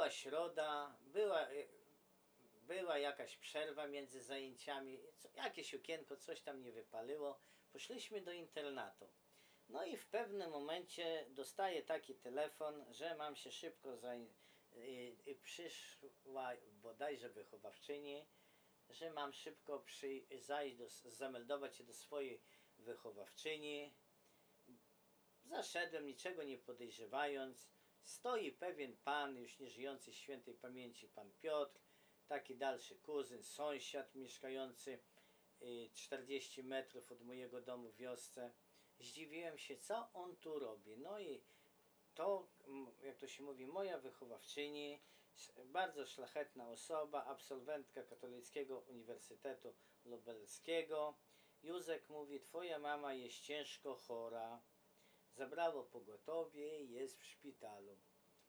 Była środa, była jakaś przerwa między zajęciami, jakieś okienko, coś tam nie wypaliło. Poszliśmy do internatu. No i w pewnym momencie dostaję taki telefon, że mam się szybko przyszła bodajże wychowawczyni, że mam szybko zameldować się do swojej wychowawczyni. Zaszedłem, niczego nie podejrzewając. Stoi pewien pan, już nieżyjący świętej pamięci, pan Piotr, taki dalszy kuzyn, sąsiad mieszkający 40 metrów od mojego domu w wiosce. Zdziwiłem się, co on tu robi. No i to, jak to się mówi, moja wychowawczyni, bardzo szlachetna osoba, absolwentka Katolickiego Uniwersytetu Lubelskiego. Józek mówi, twoja mama jest ciężko chora. Zabrało pogotowie i jest w szpitalu.